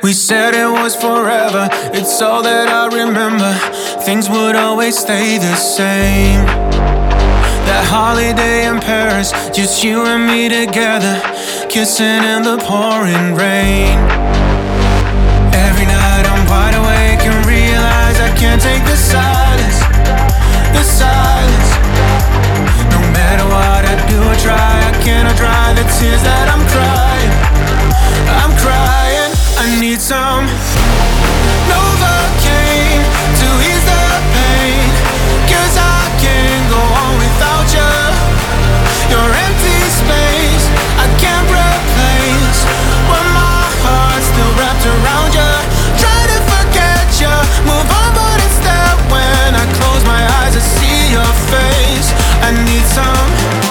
We said it was forever, it's all that I remember. Things would always stay the same. That holiday in Paris, just you and me together, kissing in the pouring rain. Every night I'm wide awake and realize I can't take the silence, the silence. No matter what I do or try, I cannot dry the tears that I'm crying. I'm crying, I need some Novocaine to ease the pain, 'cause I can't go on without you. Your empty space, I can't replace, when my heart's still wrapped around you. Try to forget you, move on, but instead when I close my eyes I see your face. I need some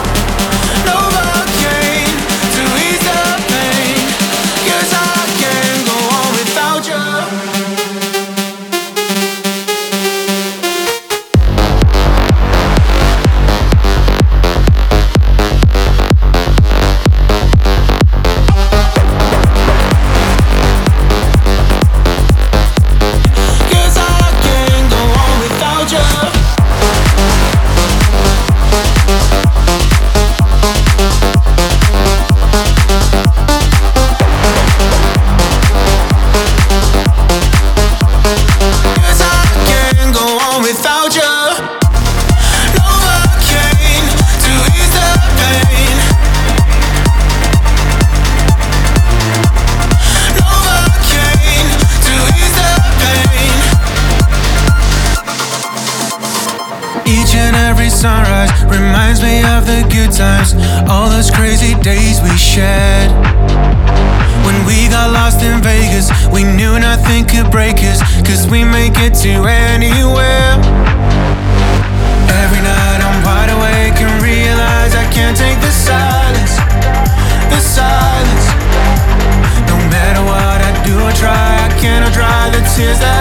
Novocaine to ease the pain, 'cause I can't go on without you. Each and every sunrise reminds me of the good times, all those crazy days we shared. When we got lost in Vegas, we knew nothing could break us, 'cause we make it to anywhere. Every night I'm wide awake and realize I can't take the silence, the silence. No matter what I do or try, I cannot dry the tears that